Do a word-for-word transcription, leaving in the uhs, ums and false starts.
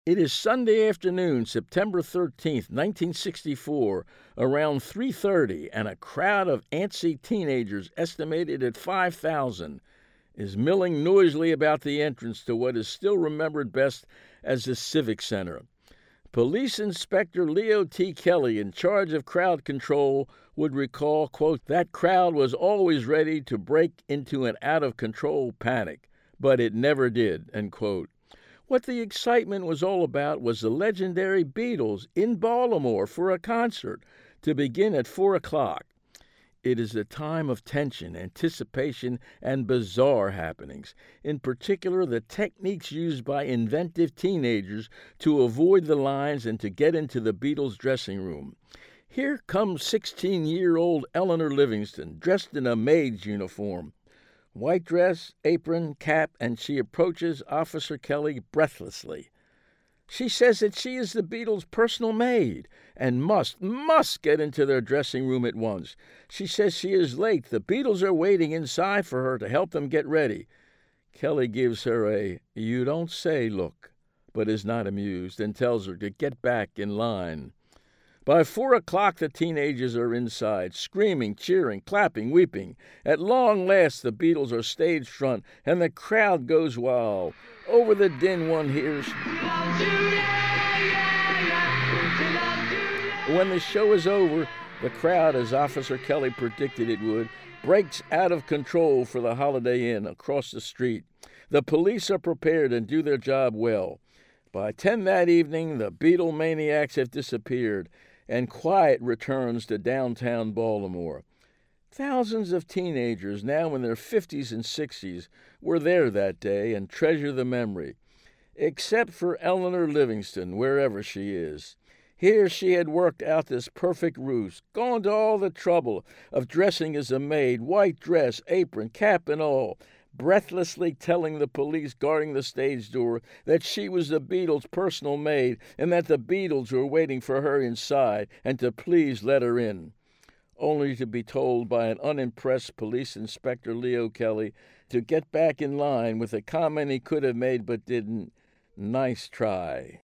It is Sunday afternoon, September thirteenth, nineteen sixty-four, around three thirty, and a crowd of antsy teenagers, estimated at five thousand, is milling noisily about the entrance to what is still remembered best as the Civic Center. Police Inspector Leo T. Kelly, in charge of crowd control, would recall, quote, "That crowd was always ready to break into an out-of-control panic, but it never did," end quote. What the excitement was all about was the legendary Beatles in Baltimore for a concert to begin at four o'clock. It is a time of tension, anticipation, and bizarre happenings, in particular the techniques used by inventive teenagers to avoid the lines and to get into the Beatles' dressing room. Here comes sixteen-year-old Eleanor Livingston, dressed in a maid's uniform. White dress, apron, cap, and she approaches Officer Kelly breathlessly. She says that she is the Beatles' personal maid and must, must get into their dressing room at once. She says she is late. The Beatles are waiting inside for her to help them get ready. Kelly gives her a "you don't say" look, but is not amused, and tells her to get back in line. By four o'clock, the teenagers are inside, screaming, cheering, clapping, weeping. At long last, the Beatles are stage front, and the crowd goes wild. Over the din, one hears, when the show is over, the crowd, as Officer Kelly predicted it would, breaks out of control for the Holiday Inn across the street. The police are prepared and do their job well. By ten that evening, the Beatle maniacs have disappeared, and quiet returns to downtown Baltimore. Thousands of teenagers, now in their fifties and sixties, were there that day and treasure the memory, except for Eleanor Livingston, wherever she is. Here she had worked out this perfect ruse, gone to all the trouble of dressing as a maid, white dress, apron, cap, and all, breathlessly telling the police guarding the stage door that she was the Beatles' personal maid and that the Beatles were waiting for her inside and to please let her in, only to be told by an unimpressed Police Inspector Leo Kelly to get back in line with a comment he could have made but didn't, "Nice try."